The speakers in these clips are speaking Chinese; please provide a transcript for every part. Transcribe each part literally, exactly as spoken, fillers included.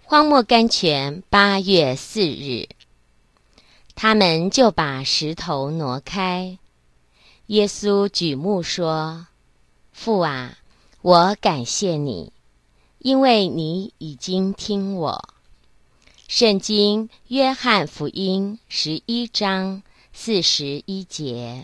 荒漠甘泉，八月四日，他们就把石头挪开。耶稣举目说：父啊，我感谢你，因为你已经听我。圣经约翰福音十一章四十一节。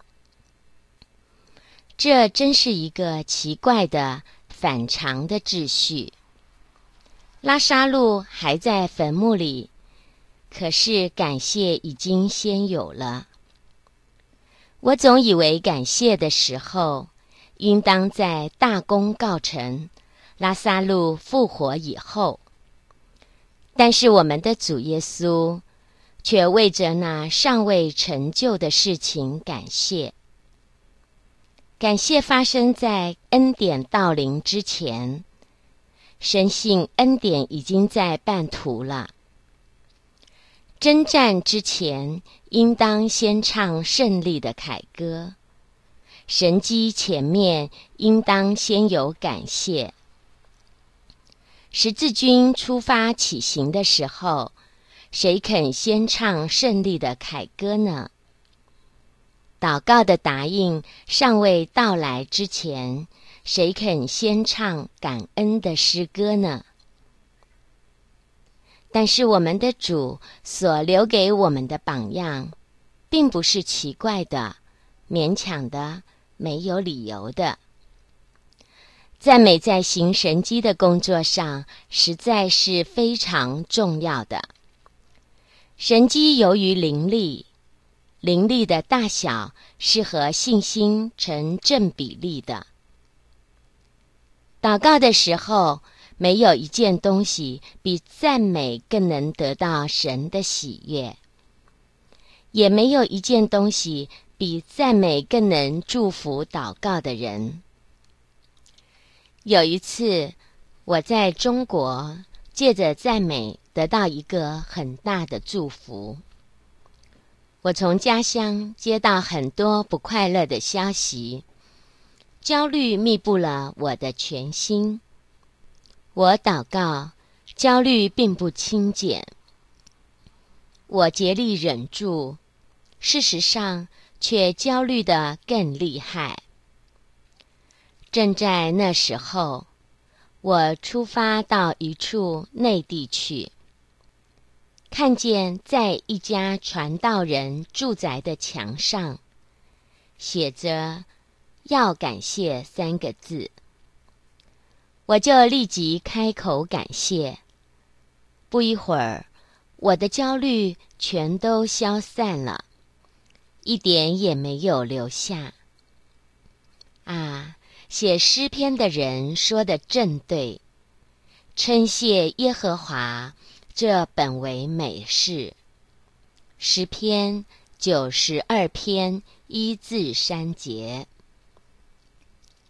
这真是一个奇怪的反常的秩序。拉撒路还在坟墓里，可是感谢已经先有了。我总以为感谢的时候，应当在大功告成，拉撒路复活以后。但是我们的主耶稣却为着那尚未成就的事情感谢。感谢发生在恩典到临之前，深信恩典已经在半途了。征战之前，应当先唱胜利的凯歌。神迹前面，应当先有感谢。十字军出发起行的时候，谁肯先唱胜利的凯歌呢？祷告的答应尚未到来之前，谁肯先唱感恩的诗歌呢？但是我们的主所留给我们的榜样，并不是奇怪的、勉强的、没有理由的。赞美在行神迹的工作上，实在是非常重要的。神迹由于灵力，灵力的大小是和信心成正比例的。祷告的时候，没有一件东西比赞美更能得到神的喜悦，也没有一件东西比赞美更能祝福祷告的人。有一次，我在中国借着赞美得到一个很大的祝福。我从家乡接到很多不快乐的消息，焦虑密布了我的全心。我祷告，焦虑并不轻减。我竭力忍住，事实上却焦虑得更厉害。正在那时候，我出发到一处内地去，看见在一家传道人住宅的墙上写着要感谢三个字。我就立即开口感谢。不一会儿，我的焦虑全都消散了，一点也没有留下。啊，写诗篇的人说得正对，称谢耶和华，这本为美事。诗篇九十二篇一至三节。